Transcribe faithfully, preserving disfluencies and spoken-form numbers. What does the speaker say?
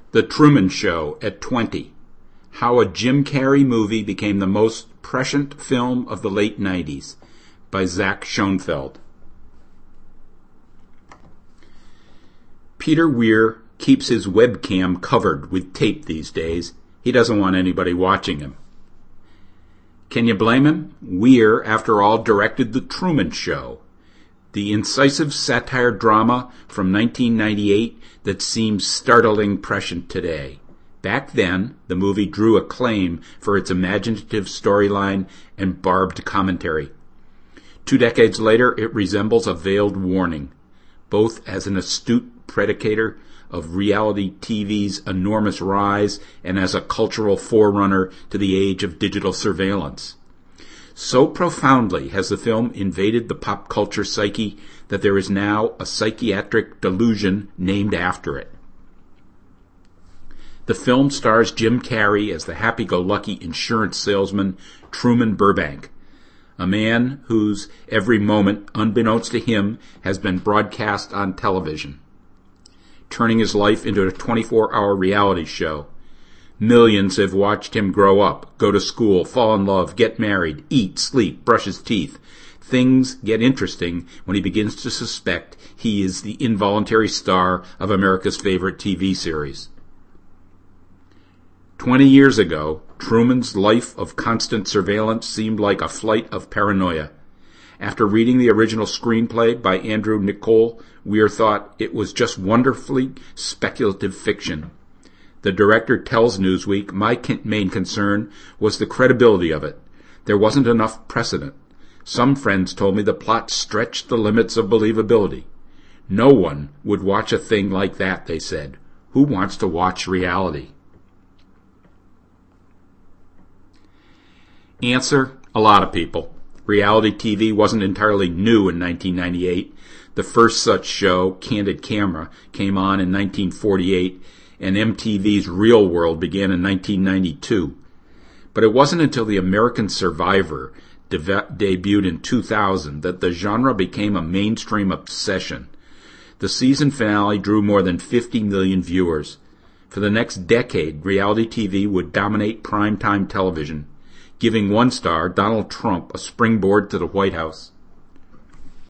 The Truman Show at twenty. How a Jim Carrey movie became the most prescient film of the late nineties, by Zach Schoenfeld. Peter Weir keeps his webcam covered with tape these days. He doesn't want anybody watching him. Can you blame him? Weir, after all, directed The Truman Show, the incisive satire drama from nineteen ninety-eight that seems startling prescient today. Back then, the movie drew acclaim for its imaginative storyline and barbed commentary. Two decades later, it resembles a veiled warning, both as an astute predicator of reality T V's enormous rise and as a cultural forerunner to the age of digital surveillance. So profoundly has the film invaded the pop culture psyche that there is now a psychiatric delusion named after it. The film stars Jim Carrey as the happy-go-lucky insurance salesman Truman Burbank, a man whose every moment, unbeknownst to him, has been broadcast on television, turning his life into a twenty-four hour reality show. Millions have watched him grow up, go to school, fall in love, get married, eat, sleep, brush his teeth. Things get interesting when he begins to suspect he is the involuntary star of America's favorite T V series. Twenty years ago, Truman's life of constant surveillance seemed like a flight of paranoia. After reading the original screenplay by Andrew Niccol, Weir thought it was just wonderfully speculative fiction. The director tells Newsweek, "My main concern was the credibility of it. There wasn't enough precedent. Some friends told me the plot stretched the limits of believability. No one would watch a thing like that," they said. "Who wants to watch reality?" Answer: a lot of people. Reality T V wasn't entirely new in nineteen ninety-eight. The first such show, Candid Camera, came on in nineteen forty-eight, and M T V's Real World began in nineteen ninety-two. But it wasn't until The American Survivor de- debuted in two thousand that the genre became a mainstream obsession. The season finale drew more than fifty million viewers. For the next decade, reality T V would dominate primetime television, giving one star, Donald Trump, a springboard to the White House.